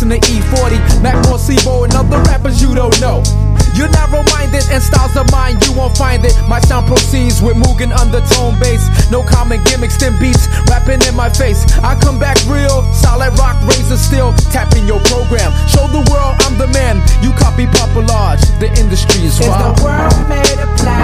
listen to E40, Mac Morsivo, and other rappers you don't know. You're narrow-minded and styles of mine, you won't find it. My sound proceeds with Mugen undertone bass. No common gimmicks, thin beats, rapping in my face. I come back real, solid rock, razor steel. Tapping your program, show the world I'm the man. You copy Papa Large, the industry is wild. Is the world made of plastic?